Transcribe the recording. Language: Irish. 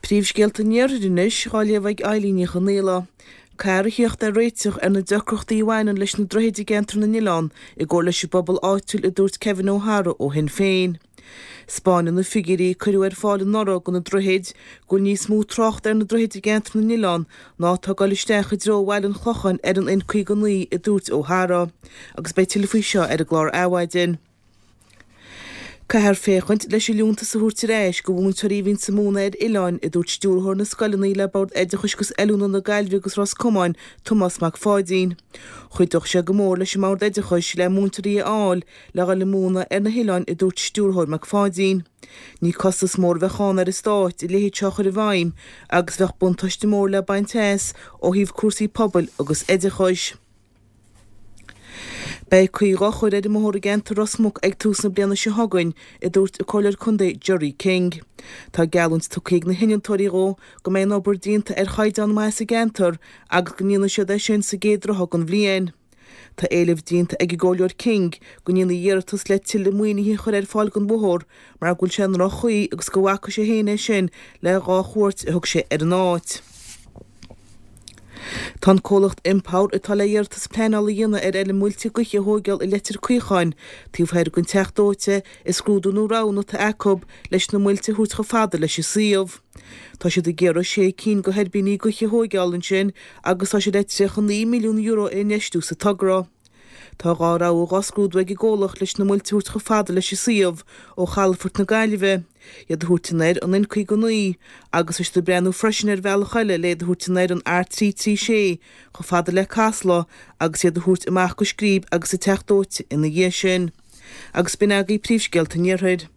Príomhscéalta neamhridis gáileamh Eileen Chanéla. Cairithíocht a réiteach ar na decrochtaí bhhainneán leis na droicheadí gentar na Nílan I gcóir leis bobbal áitiúil I dúirt Kevin O'Hara ó Sinn Féin. Spáinne na figurí cuireadh ar fáil an nora go na droichead go níos mó trocht ar na droicheadí gentar na Nílan ná tá gáil isteach I dro bhhail an chlochan ar an inchuí go naí I dúirt O'Hara, agus beidh tilfaí seo ar a glár áhhaidin. Cahar féchant leis lúnta sa húirtir éis go bhún taríhín sa múna Ileán I dúirt stúrthór na scoileannaí le bord éideachas eilúna na Gaillimh agus Roscomáin Thomas McFadden. Chuideach sé go mór leis mar éideachas le múntarí áil le gáil múna ar na Hileán I dúirt stúrthór McFadden. Ní costas mór bheitcháin ar stáit I léhí teachar I bhaim agus bheith buntáiste mór le baintéas ó híomh cuasaí pobl agus éideachas. Bei cuiigá chuir éidir mór gentar Rosmach ag túsna bliana se hagainn I dúirt I coilear chundé Jerry King. Tá geallúnt tucaigh na hinneantóirí go mé Aberdeenta ar chaidán mais a gentar agus go níana siad é sin sa géadra hagan bbliain. Tá éileh dínta ag ggóileor King go níana dhéartas le tiile muoinethe chuir ar fáil gon bóthór mar gúil sé an chuí agus go bhhacha sé héine sin le gá chuairt a thug sé ar an áit. Tá cólacht impáir I tal dhéartas pleanála dhéana ar eile múlti guiche hógeal I letir cuiáin, tíomhhéir gon teachdóite I scrúdúnú rán tá acob leis na múlti thuúrt go fada leis síomh. Tá siad géar sé cín go heirbíní guiche hógeálan sin agus tá sé réite chu 9 milliún euro I neistú sa tugra. Tá gárá ó gascrúdhaig I ggólach leis na múlti thuúrt go fada leis síomh ó Chalfort na Gaillimh. Iad thuúrtanéir an inchuí go naí agus is do breanú freisin ar bhealach chaile le thuúrtanéir an R336 go fada le Casla agus iad thuúrt amach go scríb agus I teachdóite ina dhé sin. Agus bin agaí príomhscéalta neamhrid.